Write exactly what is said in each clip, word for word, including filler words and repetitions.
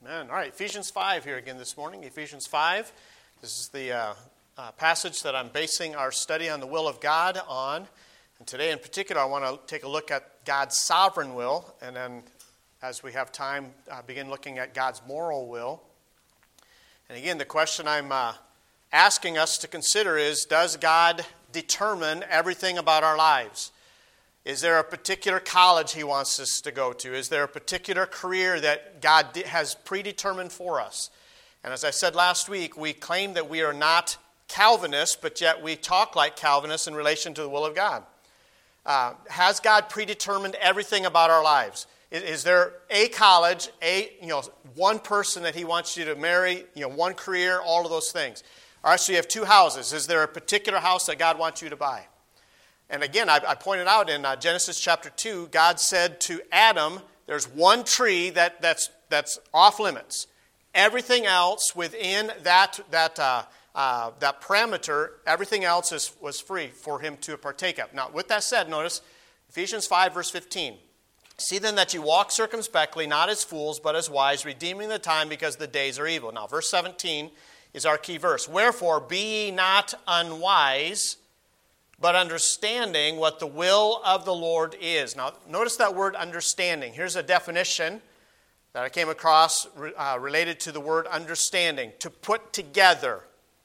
Amen. All right, Ephesians five here again this morning. Ephesians five. This is the uh, uh, passage that I'm basing our study on the will of God on. And today in particular, I want to take a look at God's sovereign will. And then as we have time, uh, begin looking at God's moral will. And again, the question I'm uh, asking us to consider is, does God determine everything about our lives? Is there a particular college He wants us to go to? Is there a particular career that God has predetermined for us? And as I said last week, we claim that we are not Calvinists, but yet we talk like Calvinists in relation to the will of God. Uh, has God predetermined everything about our lives? Is, is there a college, a you know, one person that He wants you to marry, you know, one career, all of those things? All right, so you have two houses. Is there a particular house that God wants you to buy? And again, I, I pointed out in uh, Genesis chapter two, God said to Adam, there's one tree that, that's that's off limits. Everything else within that that uh, uh, that parameter, everything else is, was free for him to partake of. Now, with that said, notice Ephesians five, verse fifteen. See then that you walk circumspectly, not as fools, but as wise, redeeming the time because the days are evil. Now, verse seventeen is our key verse. Wherefore, be ye not unwise, but understanding what the will of the Lord is. Now, notice that word understanding. Here's a definition that I came across uh, related to the word understanding. To put together,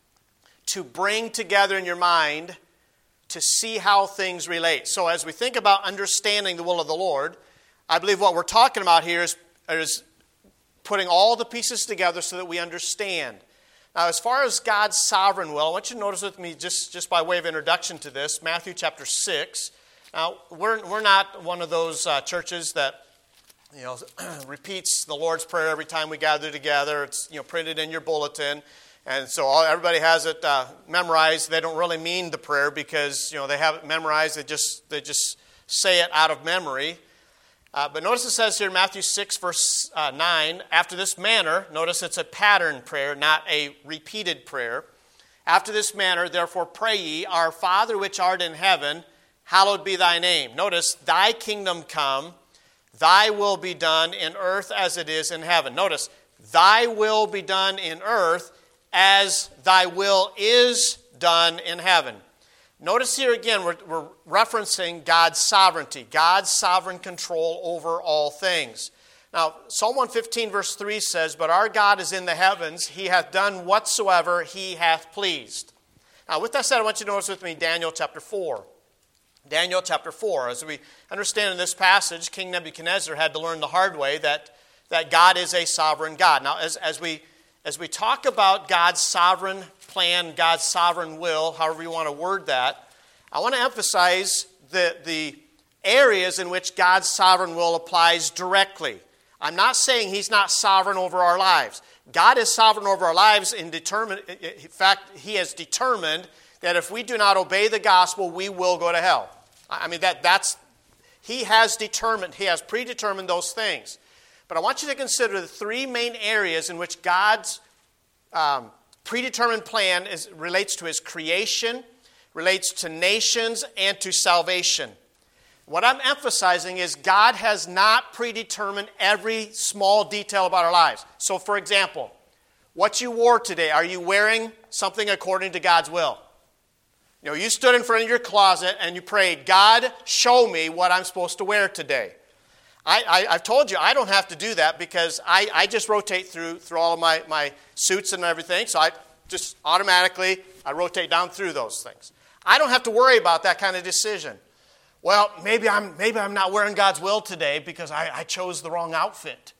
to bring together in your mind, to see how things relate. So as we think about understanding the will of the Lord, I believe what we're talking about here is, is putting all the pieces together so that we understand. Now, as far as God's sovereign will, I want you to notice with me, just, just by way of introduction to this, Matthew chapter six. Now, we're, we're not one of those uh, churches that, you know, repeats the Lord's Prayer every time we gather together. It's, you know, printed in your bulletin. And so all, everybody has it uh, memorized. They don't really mean the prayer because, you know, they have it memorized. They just, they just say it out of memory. Uh, but notice it says here in Matthew six, verse uh, nine, after this manner, notice it's a pattern prayer, not a repeated prayer. After this manner, therefore pray ye, Our Father which art in heaven, hallowed be thy name. Notice, thy kingdom come, thy will be done in earth as it is in heaven. Notice, thy will be done in earth as thy will is done in heaven. Notice here again, we're, we're referencing God's sovereignty, God's sovereign control over all things. Now, Psalm one fifteen verse three says, But our God is in the heavens, He hath done whatsoever He hath pleased. Now, with that said, I want you to notice with me Daniel chapter four. Daniel chapter four. As we understand in this passage, King Nebuchadnezzar had to learn the hard way that, that God is a sovereign God. Now, as, as we as we talk about God's sovereign plan, God's sovereign will, however you want to word that, I want to emphasize the, the areas in which God's sovereign will applies directly. I'm not saying He's not sovereign over our lives. God is sovereign over our lives in determine, in fact, He has determined that if we do not obey the gospel, we will go to hell. I mean, that that's He has determined, He has predetermined those things. But I want you to consider the three main areas in which God's um, predetermined plan is, relates to His creation, relates to nations, and to salvation. What I'm emphasizing is God has not predetermined every small detail about our lives. So, for example, what you wore today, are you wearing something according to God's will? You know, you stood in front of your closet and you prayed, God, show me what I'm supposed to wear today. I, I, I've told you I don't have to do that because I, I just rotate through through all of my, my suits and everything. So I just automatically, I rotate down through those things. I don't have to worry about that kind of decision. Well, maybe I'm maybe I'm not wearing God's will today because I, I chose the wrong outfit.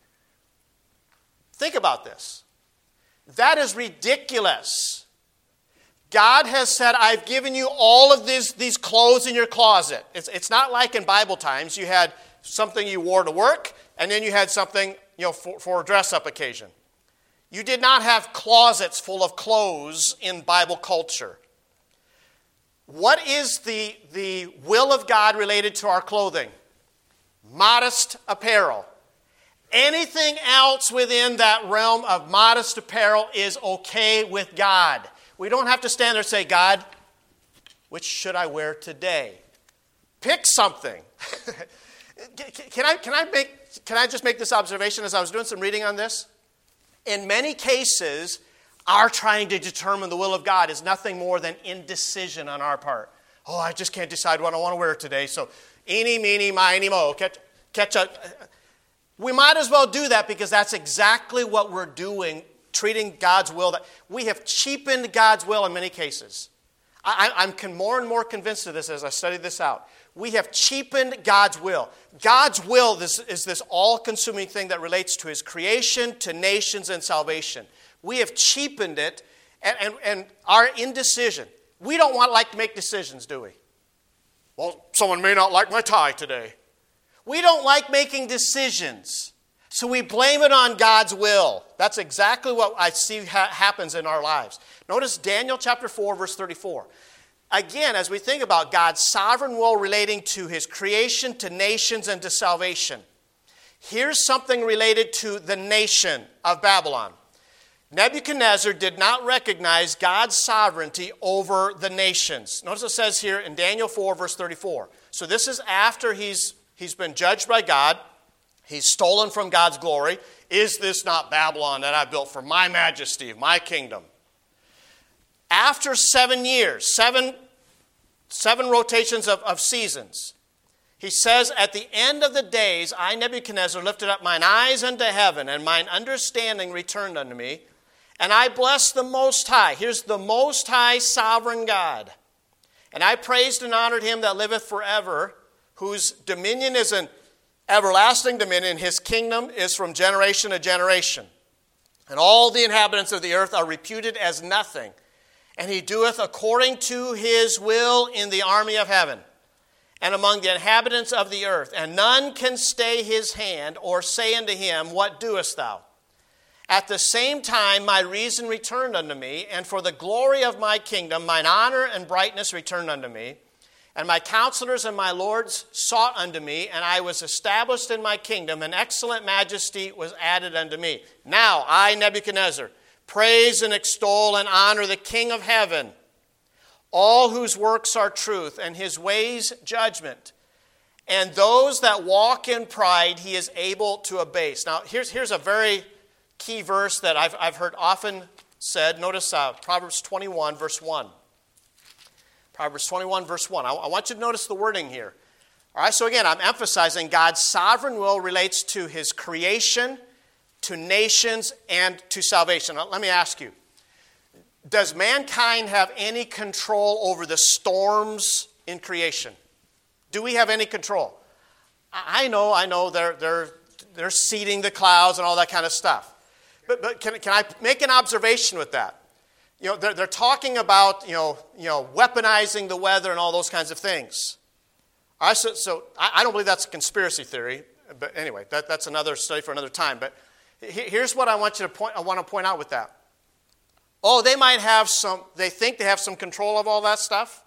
Think about this. That is ridiculous. God has said, I've given you all of these, these clothes in your closet. It's, it's not like in Bible times you had something you wore to work, and then you had something, you know, for, for a dress-up occasion. You did not have closets full of clothes in Bible culture. What is the, the will of God related to our clothing? Modest apparel. Anything else within that realm of modest apparel is okay with God. We don't have to stand there and say, God, which should I wear today? Pick something. Can I, can I make, can I just make this observation as I was doing some reading on this? In many cases, our trying to determine the will of God is nothing more than indecision on our part. Oh, I just can't decide what I want to wear today, so eeny, meeny, miny, mo, catch, catch a... We might as well do that because that's exactly what we're doing, treating God's will. That we have cheapened God's will in many cases. I, I'm more and more convinced of this as I study this out. We have cheapened God's will. God's will is, is this all-consuming thing that relates to His creation, to nations, and salvation. We have cheapened it, and, and, and our indecision. We don't want like to make decisions, do we? Well, someone may not like my tie today. We don't like making decisions, so we blame it on God's will. That's exactly what I see ha- happens in our lives. Notice Daniel chapter four, verse thirty-four. Again, as we think about God's sovereign will relating to His creation, to nations, and to salvation, here's something related to the nation of Babylon. Nebuchadnezzar did not recognize God's sovereignty over the nations. Notice it says here in Daniel four, verse thirty-four. So this is after he's He's been judged by God. He's stolen from God's glory. Is this not Babylon that I built for my majesty, my kingdom? After seven years, seven, seven rotations of, of seasons, he says, at the end of the days, I, Nebuchadnezzar, lifted up mine eyes unto heaven, and mine understanding returned unto me, and I blessed the Most High. Here's the Most High sovereign God. And I praised and honored Him that liveth forever, whose dominion is an everlasting dominion. His kingdom is from generation to generation. And all the inhabitants of the earth are reputed as nothing. And He doeth according to His will in the army of heaven, and among the inhabitants of the earth. And none can stay His hand, or say unto Him, what doest thou? At the same time my reason returned unto me, and for the glory of my kingdom mine honor and brightness returned unto me. And my counselors and my lords sought unto me, and I was established in my kingdom, and excellent majesty was added unto me. Now I, Nebuchadnezzar, praise and extol and honor the King of heaven, all whose works are truth, and His ways judgment. And those that walk in pride He is able to abase. Now here's, here's a very key verse that I've, I've heard often said. Notice uh, Proverbs twenty-one, verse one. Proverbs twenty-one, verse one. I want you to notice the wording here. All right, so again, I'm emphasizing God's sovereign will relates to His creation, to nations, and to salvation. Now, let me ask you, does mankind have any control over the storms in creation? Do we have any control? I know, I know they're, they're, they're seeding the clouds and all that kind of stuff. But, but can, can I make an observation with that? You know, they're, they're talking about, you know, you know, weaponizing the weather and all those kinds of things. All right, so so I, I don't believe that's a conspiracy theory. But anyway, that, that's another study for another time. But he, here's what I want you to point. I want to point out with that. Oh, they might have some. They think they have some control of all that stuff.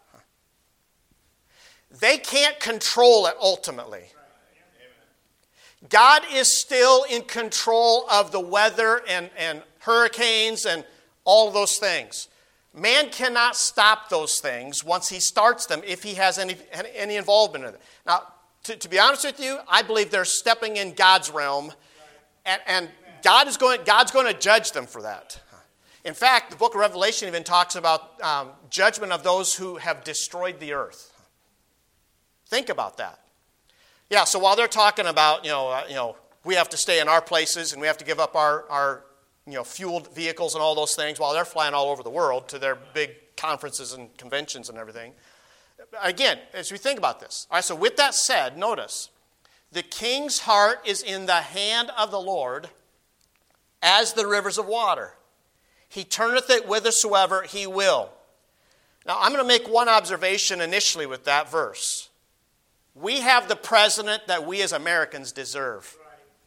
They can't control it ultimately. God is still in control of the weather and, and hurricanes and all of those things. Man cannot stop those things once he starts them if he has any, any involvement in it. Now, to, to be honest with you, I believe they're stepping in God's realm, and, and God is going, God's going to judge them for that. In fact, the book of Revelation even talks about um, judgment of those who have destroyed the earth. Think about that. Yeah, so while they're talking about, you know, uh, you know, we have to stay in our places and we have to give up our, our you know, fueled vehicles and all those things while they're flying all over the world to their big conferences and conventions and everything. Again, as we think about this. All right, so with that said, notice, the king's heart is in the hand of the Lord as the rivers of water. He turneth it whithersoever he will. Now, I'm going to make one observation initially with that verse. We have the president that we as Americans deserve.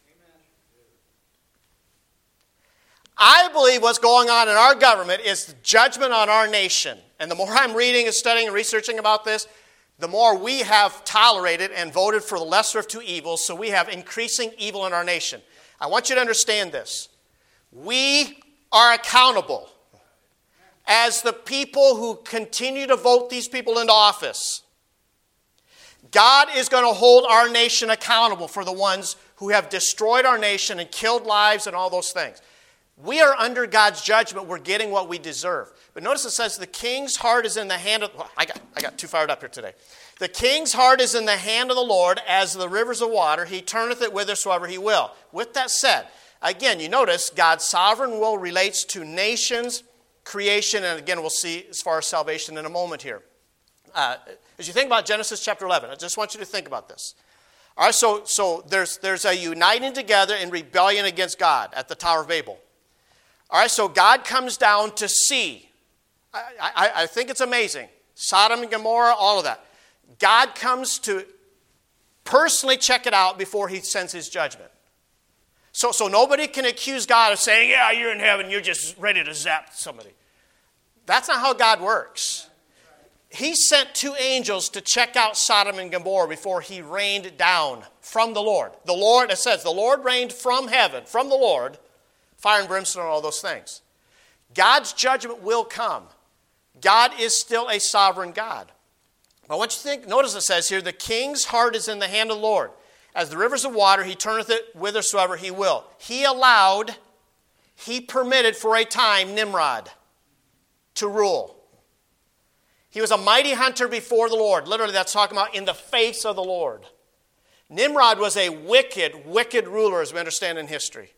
I believe what's going on in our government is judgment on our nation. And the more I'm reading and studying and researching about this, the more we have tolerated and voted for the lesser of two evils, so we have increasing evil in our nation. I want you to understand this. We are accountable as the people who continue to vote these people into office. God is going to hold our nation accountable for the ones who have destroyed our nation and killed lives and all those things. We are under God's judgment. We're getting what we deserve. But notice it says the king's heart is in the hand of... Well, I got, I got too fired up here today. The king's heart is in the hand of the Lord as the rivers of water. He turneth it whithersoever he will. With that said, again, you notice God's sovereign will relates to nations, creation, and again, we'll see as far as salvation in a moment here. Uh, as you think about Genesis chapter eleven, I just want you to think about this. All right, so, so there's, there's a uniting together in rebellion against God at the Tower of Babel. All right, so God comes down to see. I, I, I think it's amazing. Sodom and Gomorrah, all of that. God comes to personally check it out before he sends his judgment. So, so nobody can accuse God of saying, yeah, you're in heaven, you're just ready to zap somebody. That's not how God works. He sent two angels to check out Sodom and Gomorrah before he rained down from the Lord. The Lord, it says, the Lord rained from heaven, from the Lord, fire and brimstone and all those things. God's judgment will come. God is still a sovereign God. But I want you to think, notice it says here, the king's heart is in the hand of the Lord. As the rivers of water, he turneth it whithersoever he will. He allowed, he permitted for a time Nimrod to rule. He was a mighty hunter before the Lord. Literally, that's talking about in the face of the Lord. Nimrod was a wicked, wicked ruler, as we understand in history.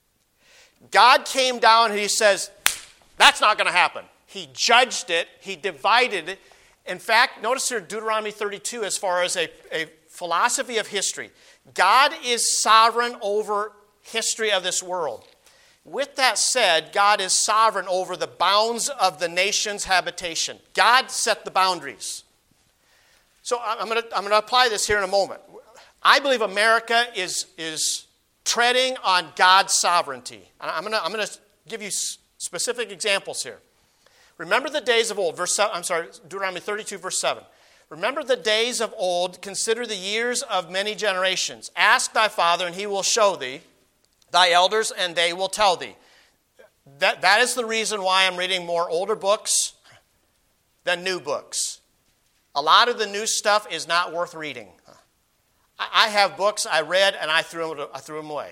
God came down and he says, that's not going to happen. He judged it. He divided it. In fact, notice here Deuteronomy thirty-two as far as a, a philosophy of history. God is sovereign over history of this world. With that said, God is sovereign over the bounds of the nation's habitation. God set the boundaries. So I'm going to I'm going to apply this here in a moment. I believe America is, is treading on God's sovereignty. I'm going to I'm going to give you specific examples here. Remember the days of old. Verse seven, I'm sorry, Deuteronomy thirty-two, verse seven. Remember the days of old. Consider the years of many generations. Ask thy father, and he will show thee. Thy elders, and they will tell thee. That, that is the reason why I'm reading more older books than new books. A lot of the new stuff is not worth reading. I, I have books I read, and I threw them, I threw them away.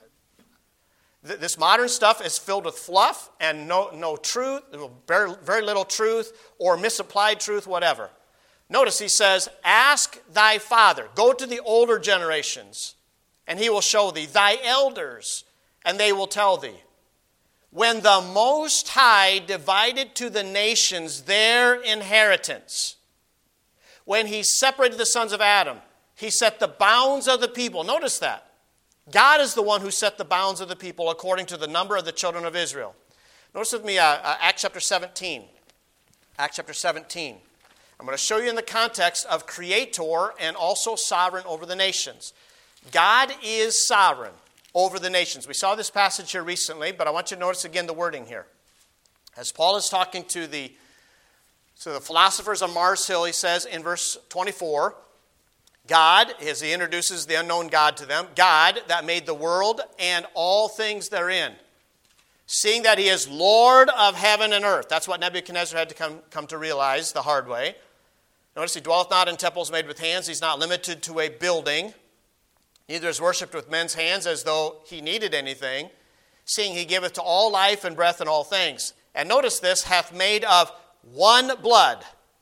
This modern stuff is filled with fluff and no, no truth, very, very little truth or misapplied truth, whatever. Notice he says, ask thy father. Go to the older generations, and he will show thee. Thy elders, and they will tell thee. When the Most High divided to the nations their inheritance, when he separated the sons of Adam, he set the bounds of the people. Notice that. God is the one who set the bounds of the people according to the number of the children of Israel. Notice with me uh, uh, Acts chapter seventeen. Acts chapter seventeen. I'm going to show you in the context of creator and also sovereign over the nations. God is sovereign over the nations. We saw this passage here recently, but I want you to notice again the wording here. As Paul is talking to the, to the philosophers on Mars Hill, he says in verse twenty-four, God, as he introduces the unknown God to them, God that made the world and all things therein, seeing that he is Lord of heaven and earth. That's what Nebuchadnezzar had to come, come to realize the hard way. Notice he dwelleth not in temples made with hands. He's not limited to a building. Neither is worshipped with men's hands as though he needed anything, seeing he giveth to all life and breath and all things. And notice this, hath made of one blood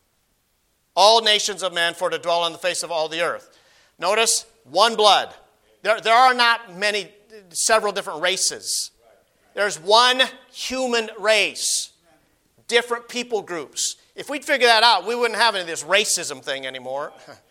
all nations of men for to dwell on the face of all the earth. Notice, one blood. There, there are not many, several different races. There's one human race. Different people groups. If we'd figure that out, we wouldn't have any of this racism thing anymore.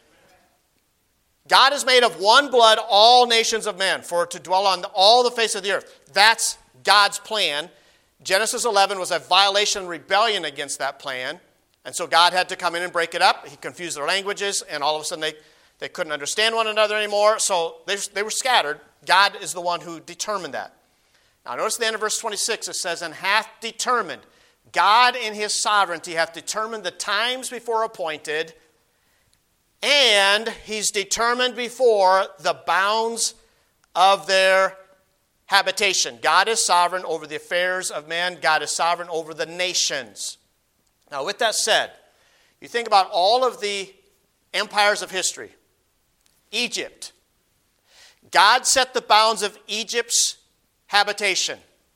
God has made of one blood all nations of men for to dwell on all the face of the earth. That's God's plan. Genesis eleven was a violation and rebellion against that plan. And so God had to come in and break it up. He confused their languages, and all of a sudden they, they couldn't understand one another anymore. So they, they were scattered. God is the one who determined that. Now notice the end of verse twenty-six. It says, and hath determined. God in his sovereignty hath determined the times before appointed, and he's determined before the bounds of their habitation. God is sovereign over the affairs of men. God is sovereign over the nations. Now, with that said, you think about all of the empires of history. Egypt. God set the bounds of Egypt's habitation.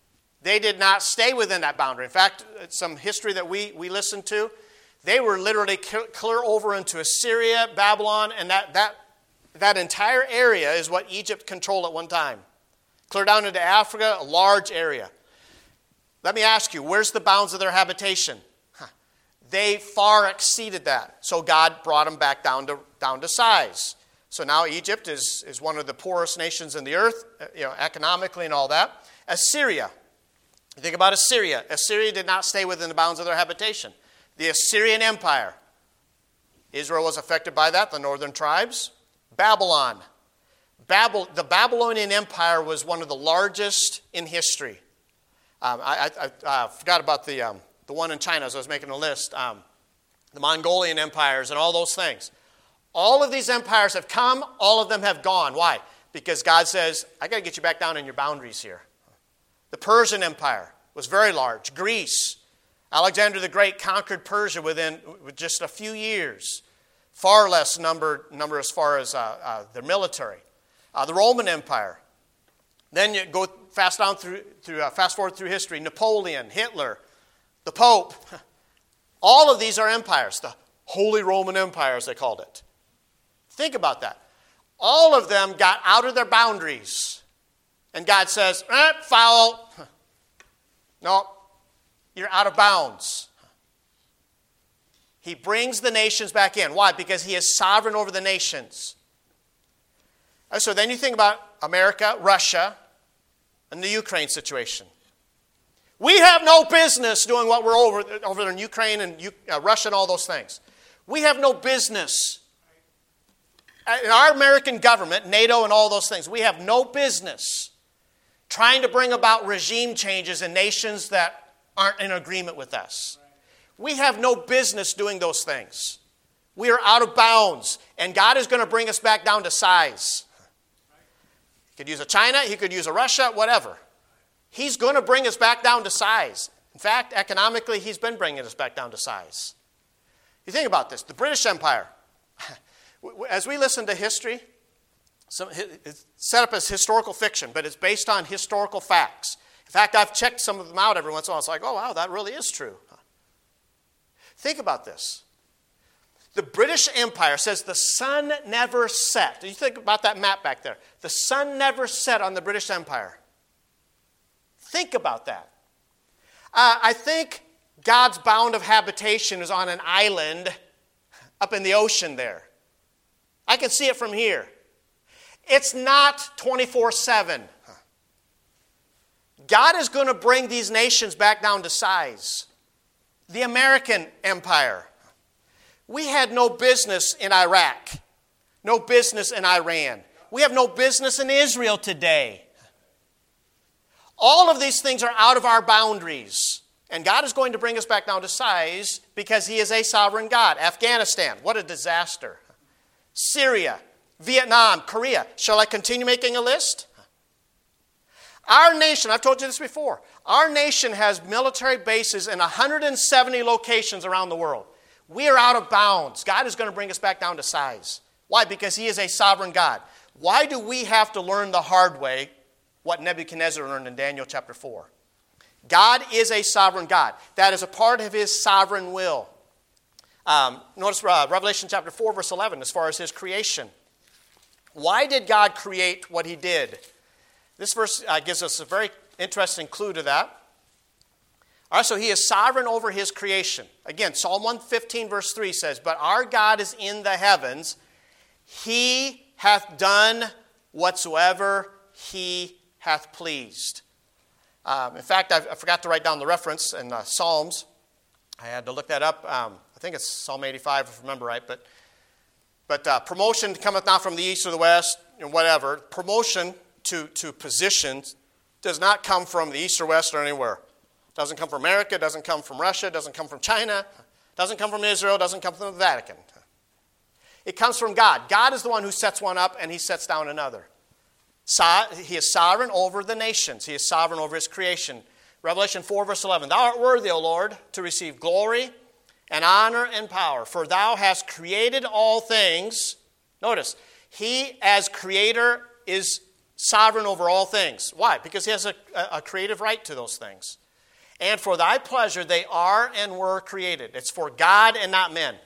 They did not stay within that boundary. In fact, some history that we, we listened to, they were literally clear over into Assyria, Babylon, and that, that, that entire area is what Egypt controlled at one time. Clear down into Africa, a large area. Let me ask you, where's the bounds of their habitation? Huh. They far exceeded that. So God brought them back down to, down to size. So now Egypt is, is one of the poorest nations in the earth, you know, economically and all that. Assyria. Think about Assyria. Assyria did not stay within the bounds of their habitation. The Assyrian Empire. Israel was affected by that, the northern tribes. Babylon. Babel, the Babylonian Empire was one of the largest in history. Um, I, I, I uh, forgot about the, um, the one in China as I was making a list. Um, the Mongolian empires and all those things. All of these empires have come. All of them have gone. Why? Because God says, I got to get you back down in your boundaries here. The Persian Empire was very large. Greece. Alexander the Great conquered Persia within just a few years. Far less number, number as far as uh, uh, their military. Uh, the Roman Empire. Then you go fast down through, through uh, fast forward through history. Napoleon, Hitler, the Pope. All of these are empires. The Holy Roman Empire, as they called it. Think about that. All of them got out of their boundaries. And God says, eh, foul. No, you're out of bounds. He brings the nations back in. Why? Because he is sovereign over the nations. So then you think about America, Russia, and the Ukraine situation. We have no business doing what we're over, over there in Ukraine and uh, Russia and all those things. We have no business. In our American government, NATO and all those things, we have no business trying to bring about regime changes in nations that aren't in agreement with us. We have no business doing those things. We are out of bounds, and God is going to bring us back down to size. He could use a China, he could use a Russia, whatever. He's going to bring us back down to size. In fact, economically, he's been bringing us back down to size. You think about this. The British Empire. As we listen to history, it's set up as historical fiction, but it's based on historical facts. In fact, I've checked some of them out every once in a while. It's like, oh, wow, that really is true. Think about this. The British Empire says the sun never set. Do you think about that map back there? The sun never set on the British Empire. Think about that. Uh, I think God's bound of habitation is on an island up in the ocean there. I can see it from here. It's not twenty-four seven. God is going to bring these nations back down to size. The American Empire. We had no business in Iraq. No business in Iran. We have no business in Israel today. All of these things are out of our boundaries. And God is going to bring us back down to size because he is a sovereign God. Afghanistan, what a disaster. Syria, Vietnam, Korea. Shall I continue making a list? Our nation, I've told you this before, our nation has military bases in one hundred seventy locations around the world. We are out of bounds. God is going to bring us back down to size. Why? Because he is a sovereign God. Why do we have to learn the hard way what Nebuchadnezzar learned in Daniel chapter four? God is a sovereign God. That is a part of his sovereign will. Um, notice uh, Revelation chapter four, verse eleven, as far as his creation. Why did God create what he did? This verse uh, gives us a very interesting clue to that. All right, so he is sovereign over his creation. Again, Psalm one fifteen, verse three says, but our God is in the heavens. He hath done whatsoever he hath pleased. Um, in fact, I, I forgot to write down the reference in uh, Psalms. I had to look that up. Um, I think it's Psalm eighty-five, if I remember right. But, but uh, promotion cometh not from the east or the west, you know, whatever. Promotion to, to positions does not come from the east or west or anywhere. Doesn't come from America, doesn't come from Russia, doesn't come from China, doesn't come from Israel, doesn't come from the Vatican. It comes from God. God is the one who sets one up and he sets down another. So, he is sovereign over the nations. He is sovereign over his creation. Revelation four, verse eleven, thou art worthy, O Lord, to receive glory and honor and power, for thou hast created all things. Notice, he as creator is sovereign over all things. Why? Because he has a, a creative right to those things. And for thy pleasure they are and were created. It's for God and not men.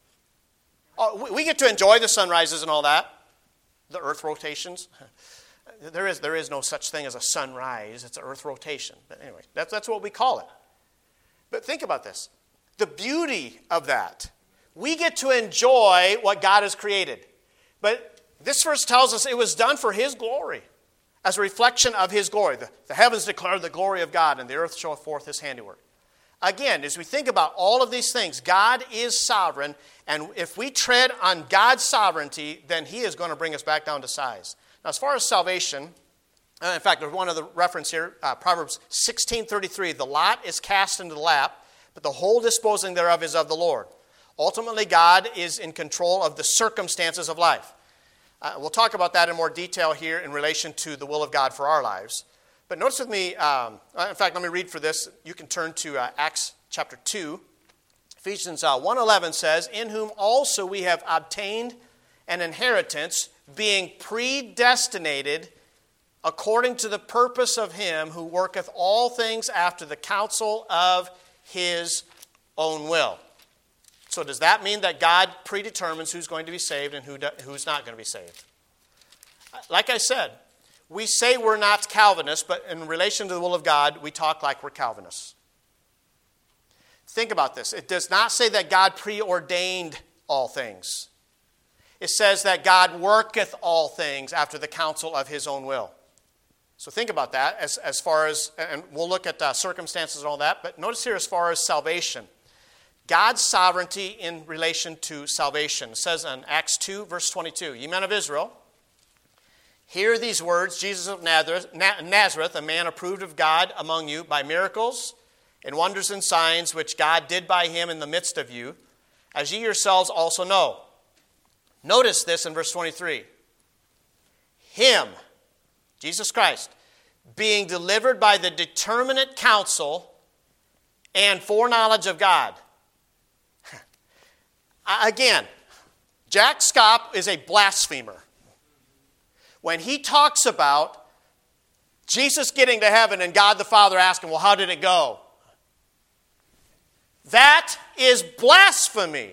Oh, we get to enjoy the sunrises and all that, the earth rotations. There is, there is no such thing as a sunrise. It's an earth rotation. But anyway, that's, that's what we call it. But think about this. The beauty of that. We get to enjoy what God has created. But this verse tells us it was done for his glory, as a reflection of his glory. The, the heavens declare the glory of God, and the earth showeth forth his handiwork. Again, as we think about all of these things, God is sovereign, and if we tread on God's sovereignty, then he is going to bring us back down to size. Now, as far as salvation, uh, in fact, there's one other reference here, uh, Proverbs sixteen thirty-three, the lot is cast into the lap, but the whole disposing thereof is of the Lord. Ultimately, God is in control of the circumstances of life. Uh, we'll talk about that in more detail here in relation to the will of God for our lives. But notice with me, um, in fact, let me read for this. You can turn to uh, Acts chapter two. Ephesians uh, one eleven says, in whom also we have obtained an inheritance, being predestinated according to the purpose of him who worketh all things after the counsel of his own will. So does that mean that God predetermines who's going to be saved and who do, who's not going to be saved? Like I said, we say we're not Calvinists, but in relation to the will of God, we talk like we're Calvinists. Think about this. It does not say that God preordained all things. It says that God worketh all things after the counsel of his own will. So think about that as, as far as, and we'll look at uh, circumstances and all that, but notice here as far as salvation. God's sovereignty in relation to salvation. It says in Acts two, verse twenty-two, ye men of Israel, hear these words, Jesus of Nazareth, Nazareth, a man approved of God among you by miracles and wonders and signs which God did by him in the midst of you, as ye yourselves also know. Notice this in verse twenty-three. Him, Jesus Christ, being delivered by the determinate counsel and foreknowledge of God. Again, Jack Schaap is a blasphemer. When he talks about Jesus getting to heaven and God the Father asking, well, how did it go? That is blasphemy.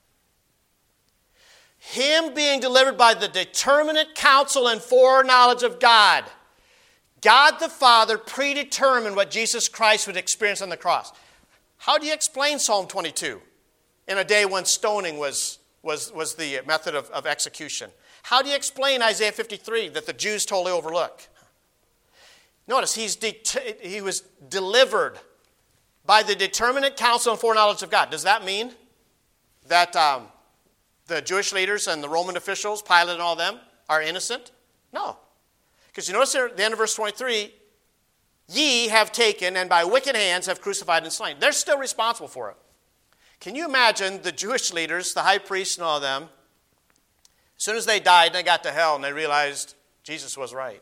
Him being delivered by the determinate counsel and foreknowledge of God. God the Father predetermined what Jesus Christ would experience on the cross. How do you explain Psalm twenty-two in a day when stoning was, was, was the method of, of execution? How do you explain Isaiah fifty-three that the Jews totally overlook? Notice, he's de- he was delivered by the determinate counsel and foreknowledge of God. Does that mean that um, the Jewish leaders and the Roman officials, Pilate and all them, are innocent? No. Because you notice there at the end of verse twenty-three, ye have taken and by wicked hands have crucified and slain. They're still responsible for it. Can you imagine the Jewish leaders, the high priests and all of them, as soon as they died, they got to hell and they realized Jesus was right?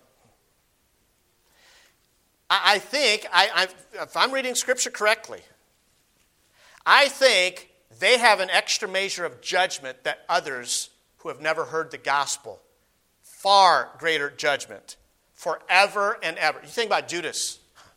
I, I think, I, I, if I'm reading Scripture correctly, I think they have an extra measure of judgment that others who have never heard the gospel, far greater judgment, forever and ever. You think about Judas.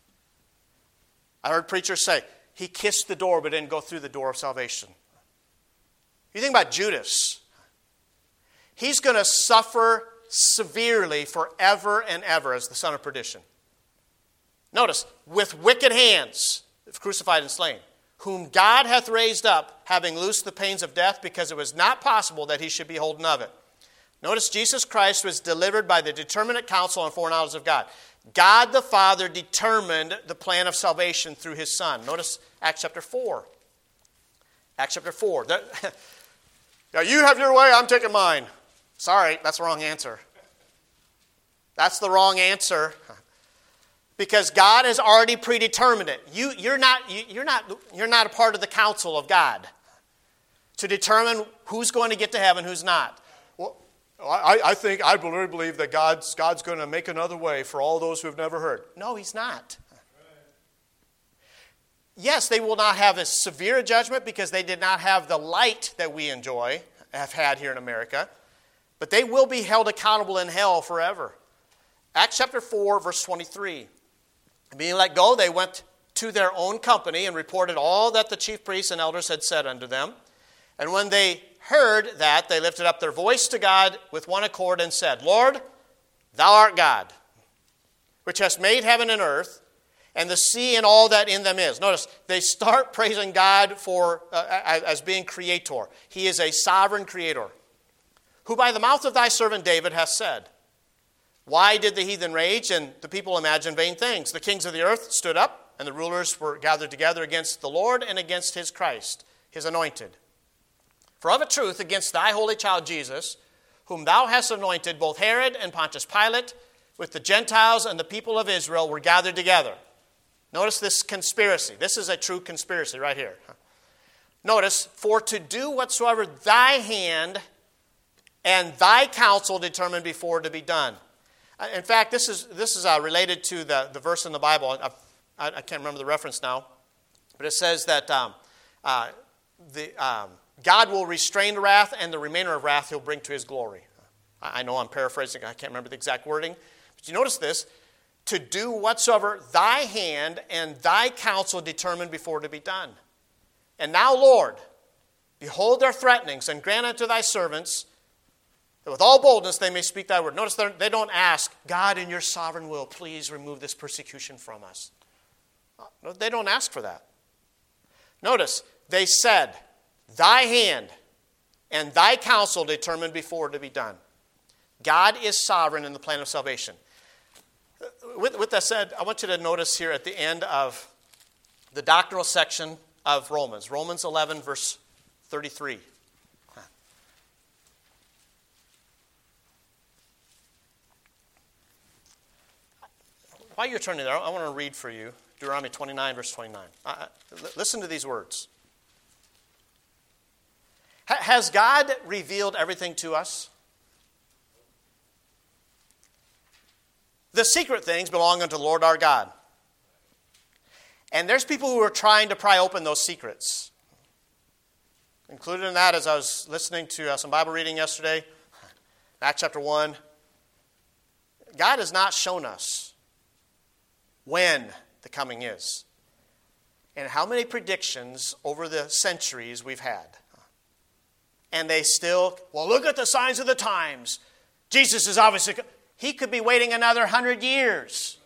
I heard preachers say, he kissed the door but didn't go through the door of salvation. You think about Judas. He's going to suffer severely forever and ever as the son of perdition. Notice, with wicked hands, crucified and slain, whom God hath raised up, having loosed the pains of death, because it was not possible that he should be holden of it. Notice, Jesus Christ was delivered by the determinate counsel and foreknowledge of God. God the Father determined the plan of salvation through his Son. Notice Acts chapter four. Acts chapter four. Now you have your way, I'm taking mine. Sorry, that's the wrong answer. That's the wrong answer. Because God has already predetermined it. You, you're, not, you, you're, not, you're not a part of the counsel of God to determine who's going to get to heaven, who's not. Well, I, I think, I really believe that God's, God's going to make another way for all those who have never heard. No, he's not. Yes, they will not have as severe a judgment because they did not have the light that we enjoy, have had here in America. But they will be held accountable in hell forever. Acts chapter four, verse twenty-three. Being let go, they went to their own company and reported all that the chief priests and elders had said unto them. And when they heard that, they lifted up their voice to God with one accord and said, Lord, thou art God, which hast made heaven and earth, and the sea and all that in them is. Notice, they start praising God for uh, as being creator. He is a sovereign creator, who by the mouth of thy servant David hath said, why did the heathen rage and the people imagine vain things? The kings of the earth stood up, and the rulers were gathered together against the Lord and against his Christ, his anointed. For of a truth, against thy holy child Jesus, whom thou hast anointed, both Herod and Pontius Pilate, with the Gentiles and the people of Israel, were gathered together. Notice this conspiracy. This is a true conspiracy right here. Notice, for to do whatsoever thy hand and thy counsel determined before to be done. In fact, this is this is uh, related to the, the verse in the Bible. I, I, I can't remember the reference now, but it says that um, uh, the um, God will restrain the wrath, and the remainder of wrath he'll bring to his glory. I, I know I'm paraphrasing. I can't remember the exact wording. But you notice this. To do whatsoever thy hand and thy counsel determined before to be done. And now, Lord, behold their threatenings, and grant unto thy servants that with all boldness they may speak thy word. Notice they don't ask, God, in your sovereign will, please remove this persecution from us. No, they don't ask for that. Notice, they said, thy hand and thy counsel determined before to be done. God is sovereign in the plan of salvation. With, with that said, I want you to notice here at the end of the doctrinal section of Romans, Romans eleven, verse thirty-three. While you're turning there, I want to read for you Deuteronomy twenty-nine, verse twenty-nine. Uh, listen to these words. Has God revealed everything to us? The secret things belong unto the Lord our God. And there's people who are trying to pry open those secrets. Included in that, as I was listening to uh, some Bible reading yesterday, Acts chapter one, God has not shown us when the coming is. And how many predictions over the centuries we've had. And they still, well, look at the signs of the times. Jesus is obviously, he could be waiting another hundred years.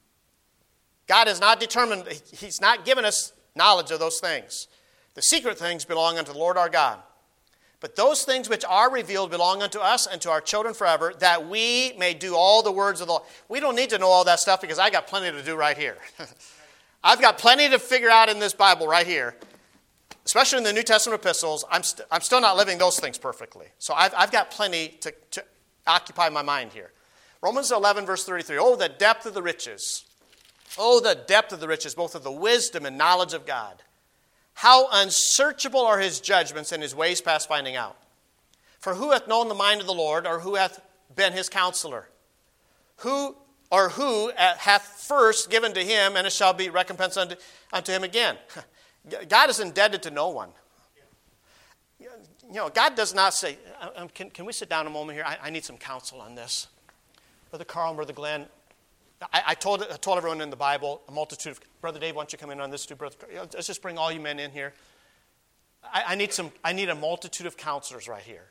God has not determined, he's not given us knowledge of those things. The secret things belong unto the Lord our God. But those things which are revealed belong unto us and to our children forever, that we may do all the words of the law. We don't need to know all that stuff because I got plenty to do right here. I've got plenty to figure out in this Bible right here. Especially in the New Testament epistles, I'm, st- I'm still not living those things perfectly. So I've, I've got plenty to, to occupy my mind here. Romans eleven, verse thirty-three. Oh, the depth of the riches. Oh, the depth of the riches, both of the wisdom and knowledge of God. How unsearchable are his judgments and his ways past finding out. For who hath known the mind of the Lord, or who hath been his counselor? Who or who hath first given to him, and it shall be recompensed unto, unto him again? God is indebted to no one. You know, God does not say, can, can we sit down a moment here? I, I need some counsel on this. Brother Carl and Brother Glenn, I, I, told, I told everyone in the Bible, a multitude of, Brother Dave, why don't you come in on this too, Brother Carl? Let's just bring all you men in here. I, I need some. I need a multitude of counselors right here.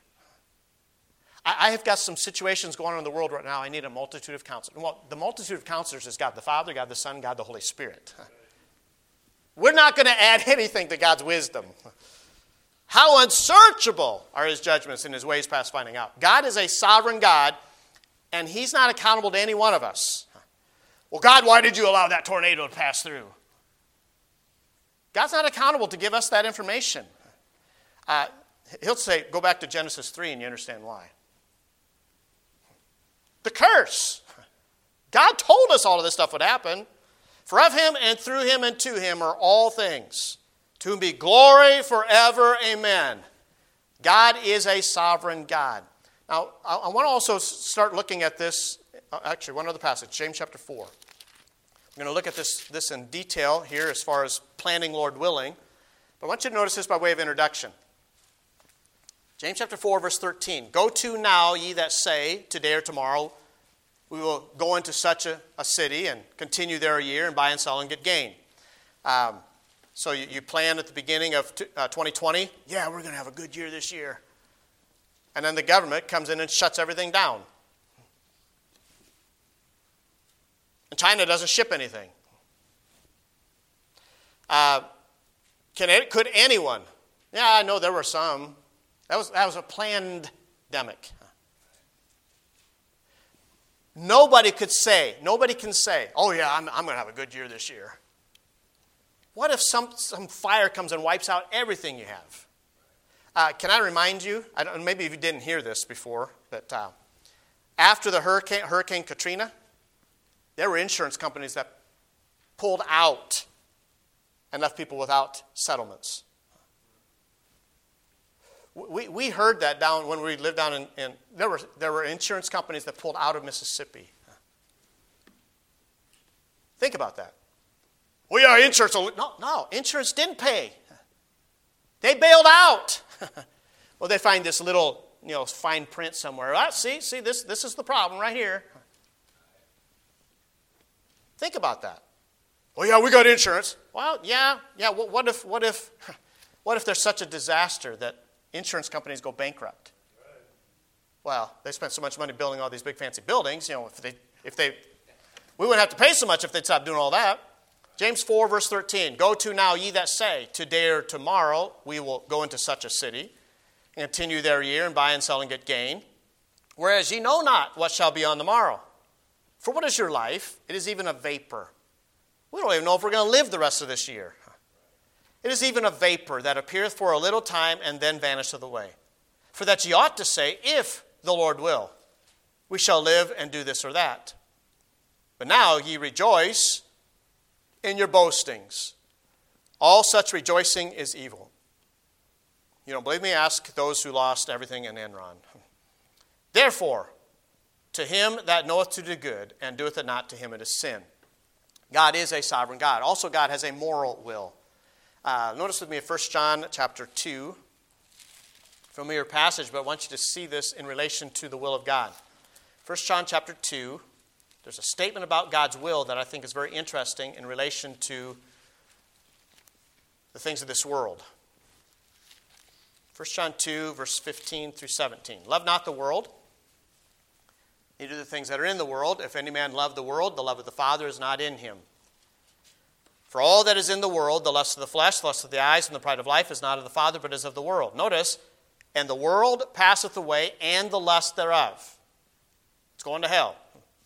I, I have got some situations going on in the world right now. I need a multitude of counselors. Well, the multitude of counselors is God the Father, God the Son, God the Holy Spirit. We're not going to add anything to God's wisdom. How unsearchable are his judgments and his ways past finding out. God is a sovereign God, and he's not accountable to any one of us. Well, God, why did you allow that tornado to pass through? God's not accountable to give us that information. Uh, he'll say, go back to Genesis three and you understand why. The curse. God told us all of this stuff would happen. For of him and through him and to him are all things. To whom be glory forever. Amen. God is a sovereign God. Now, I want to also start looking at this. Actually, one other passage, James chapter four. I'm going to look at this, this in detail here as far as planning, Lord willing. But I want you to notice this by way of introduction. James chapter four, verse thirteen. Go to now, ye that say, today or tomorrow, we will go into such a, a city and continue there a year and buy and sell and get gain. Um, so you, you plan at the beginning of t- uh, twenty twenty, yeah, we're going to have a good year this year. And then the government comes in and shuts everything down. And China doesn't ship anything. Uh, can it, could anyone? Yeah, I know there were some. That was, that was a pandemic. Nobody could say, nobody can say, oh yeah, I'm, I'm going to have a good year this year. What if some, some fire comes and wipes out everything you have? Uh, can I remind you, I don't, maybe if you didn't hear this before, that uh, after the hurricane, Hurricane Katrina, there were insurance companies that pulled out and left people without settlements. We we heard that down when we lived down in, in there were there were insurance companies that pulled out of Mississippi. Think about that. Well, yeah, insurance. No, no, insurance didn't pay. They bailed out. Well, they find this little, you know, fine print somewhere. Ah, see, see, this this is the problem right here. Think about that. Well, yeah, we got insurance. Well, yeah, yeah. What, what if, what if, what if there's such a disaster that insurance companies go bankrupt? Right. Well, they spent so much money building all these big fancy buildings. You know, if they, if they, we wouldn't have to pay so much if they'd stop doing all that. James four, verse thirteen. Go to now, ye that say, today or tomorrow we will go into such a city, and continue there a year, and buy and sell and get gain. Whereas ye know not what shall be on the morrow. For what is your life? It is even a vapor. We don't even know if we're going to live the rest of this year. It is even a vapor that appeareth for a little time and then vanisheth away. For that ye ought to say, if the Lord will, we shall live and do this or that. But now ye rejoice in your boastings. All such rejoicing is evil. You don't believe me? Ask those who lost everything in Enron. Therefore, to him that knoweth to do good and doeth it not, to him it is sin. God is a sovereign God. Also, God has a moral will. Uh, notice with me in First John chapter two. Familiar passage, but I want you to see this in relation to the will of God. First John chapter two, there's a statement about God's will that I think is very interesting in relation to the things of this world. First John two, verse fifteen through seventeen. Love not the world, neither the things that are in the world. If any man love the world, the love of the Father is not in him. For all that is in the world, the lust of the flesh, the lust of the eyes, and the pride of life, is not of the Father, but is of the world. Notice, and the world passeth away, and the lust thereof. It's going to hell.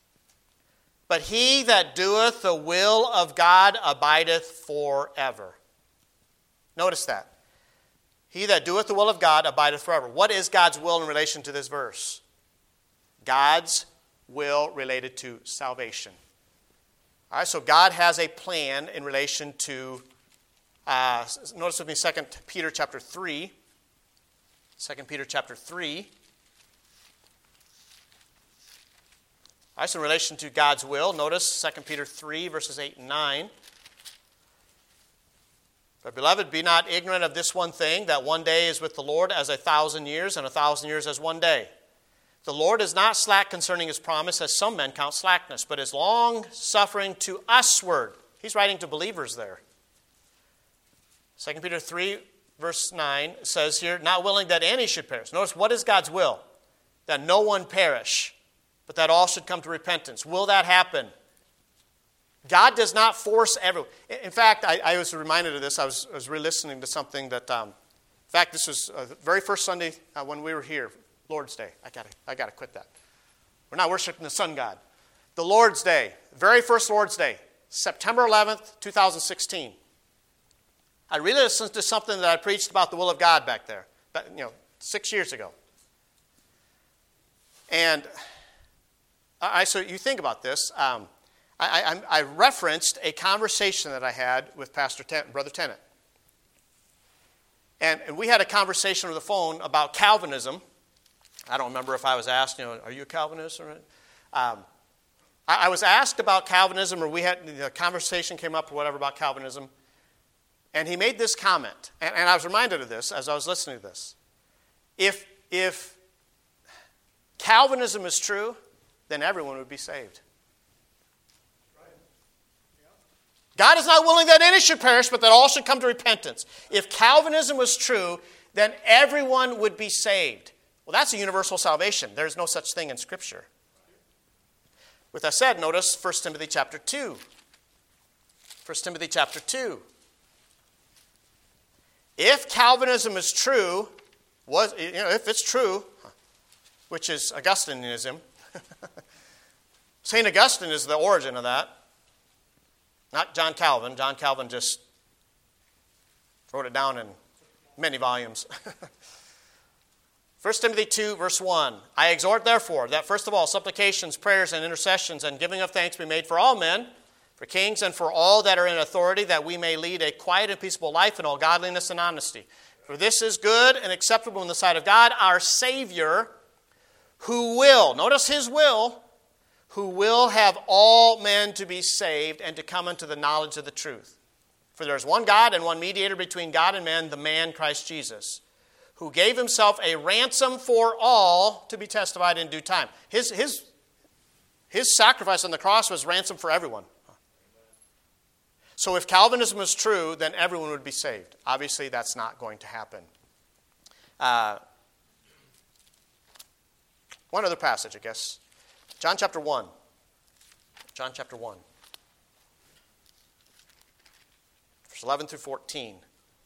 But he that doeth the will of God abideth forever. Notice that. He that doeth the will of God abideth forever. What is God's will in relation to this verse? God's will related to salvation. All right, so God has a plan in relation to, uh, notice with me Second Peter chapter three. Second Peter chapter three. All right, so in relation to God's will, notice Second Peter three, verses eight and nine. But beloved, be not ignorant of this one thing, that one day is with the Lord as a thousand years, and a thousand years as one day. The Lord is not slack concerning his promise, as some men count slackness, but is long-suffering to usward. He's writing to believers there. Second Peter three, verse nine says here, not willing that any should perish. Notice, what is God's will? That no one perish, but that all should come to repentance. Will that happen? God does not force everyone. In fact, I, I was reminded of this. I was, I was re-listening to something that, um, in fact, this was uh, the very first Sunday uh, when we were here, Lord's Day. I gotta, I gotta quit that. We're not worshiping the sun god. The Lord's Day, very first Lord's Day, September eleventh, twenty sixteen. I re-listened to something that I preached about the will of God back there, you know, six years ago. And I, so you think about this. Um, I, I, I referenced a conversation that I had with Pastor Ten, Brother Tennant. And, and we had a conversation over the phone about Calvinism. I don't remember if I was asked, you know, are you a Calvinist? Or, um, I, I was asked about Calvinism, or we had the conversation came up or whatever about Calvinism. And he made this comment. And, and I was reminded of this as I was listening to this. If, if Calvinism is true, then everyone would be saved. God is not willing that any should perish, but that all should come to repentance. If Calvinism was true, then everyone would be saved. Well, that's a universal salvation. There's no such thing in Scripture. With that said, notice First Timothy chapter two. First Timothy chapter two. If Calvinism is true, was you know, if it's true, which is Augustinism, Saint Augustine is the origin of that. Not John Calvin. John Calvin just wrote it down in many volumes. First Timothy two, verse one. I exhort, therefore, that first of all, supplications, prayers, and intercessions, and giving of thanks be made for all men, for kings, and for all that are in authority, that we may lead a quiet and peaceable life in all godliness and honesty. For this is good and acceptable in the sight of God, our Savior, who will, notice his will, who will have all men to be saved and to come unto the knowledge of the truth. For there is one God and one mediator between God and men, the man Christ Jesus, who gave himself a ransom for all to be testified in due time. His, his, his sacrifice on the cross was ransom for everyone. So if Calvinism is true, then everyone would be saved. Obviously, that's not going to happen. Uh, one other passage, I guess. John chapter one. John chapter one. Verse eleven through fourteen.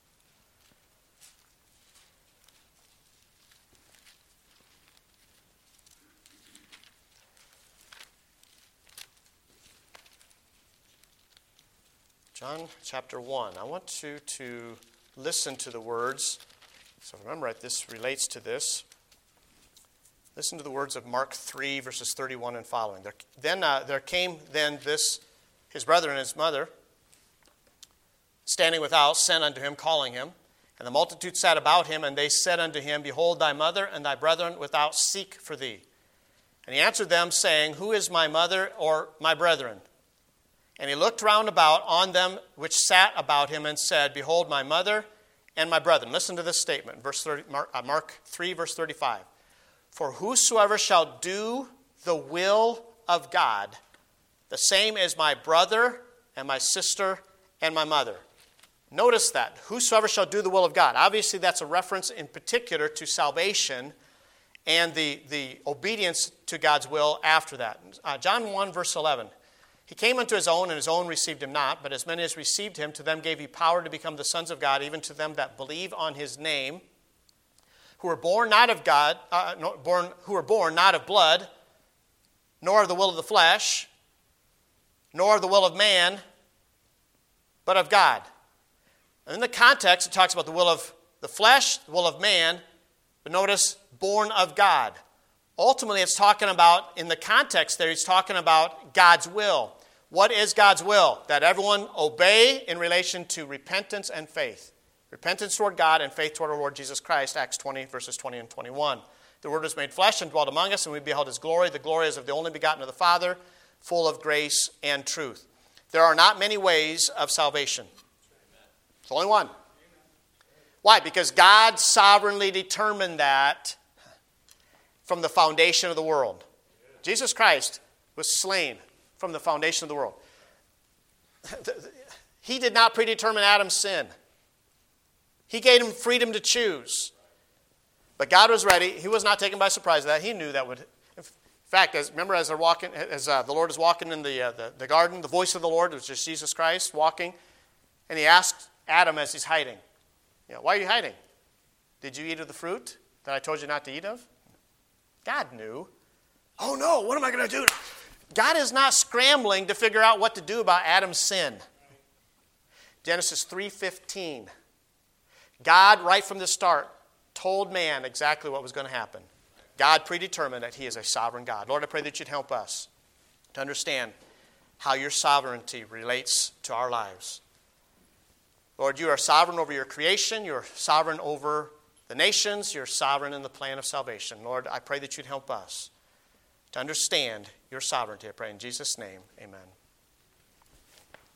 John chapter one. I want you to listen to the words. So remember, right, this relates to this. Listen to the words of Mark three, verses thirty-one and following. There, then uh, there came then this, his brother and his mother, standing without, sent unto him, calling him. And the multitude sat about him, and they said unto him, Behold, thy mother and thy brethren without seek for thee. And he answered them, saying, Who is my mother or my brethren? And he looked round about on them which sat about him, and said, Behold, my mother and my brethren. Listen to this statement, verse thirty, Mark, uh, Mark three, verse thirty-five. For whosoever shall do the will of God, the same is my brother and my sister and my mother. Notice that. Whosoever shall do the will of God. Obviously, that's a reference in particular to salvation and the, the obedience to God's will after that. Uh, John one, verse eleven. He came unto his own, and his own received him not. But as many as received him, to them gave he power to become the sons of God, even to them that believe on his name, who were born not of God, uh, no, born, who were born not of blood, nor of the will of the flesh, nor of the will of man, but of God. And in the context, it talks about the will of the flesh, the will of man, but notice, born of God. Ultimately, it's talking about, in the context there, he's talking about God's will. What is God's will? That everyone obey in relation to repentance and faith. Repentance toward God and faith toward our Lord Jesus Christ, Acts twenty, verses twenty and twenty-one. The Word was made flesh and dwelt among us, and we beheld his glory. The glory is of the only begotten of the Father, full of grace and truth. There are not many ways of salvation. There's only one. Why? Because God sovereignly determined that from the foundation of the world. Jesus Christ was slain from the foundation of the world. He did not predetermine Adam's sin. He gave him freedom to choose. But God was ready. He was not taken by surprise with that. He knew that would. In fact, as remember, as they're walking, as uh, the Lord is walking in the, uh, the the garden, the voice of the Lord, which is Jesus Christ, walking, and he asked Adam as he's hiding, "You know, why are you hiding? Did you eat of the fruit that I told you not to eat of?" God knew. Oh no! What am I going to do? God is not scrambling to figure out what to do about Adam's sin. Genesis three fifteen. God, right from the start, told man exactly what was going to happen. God predetermined that he is a sovereign God. Lord, I pray that you'd help us to understand how your sovereignty relates to our lives. Lord, you are sovereign over your creation. You're sovereign over the nations. You're sovereign in the plan of salvation. Lord, I pray that you'd help us to understand your sovereignty. I pray in Jesus' name, amen.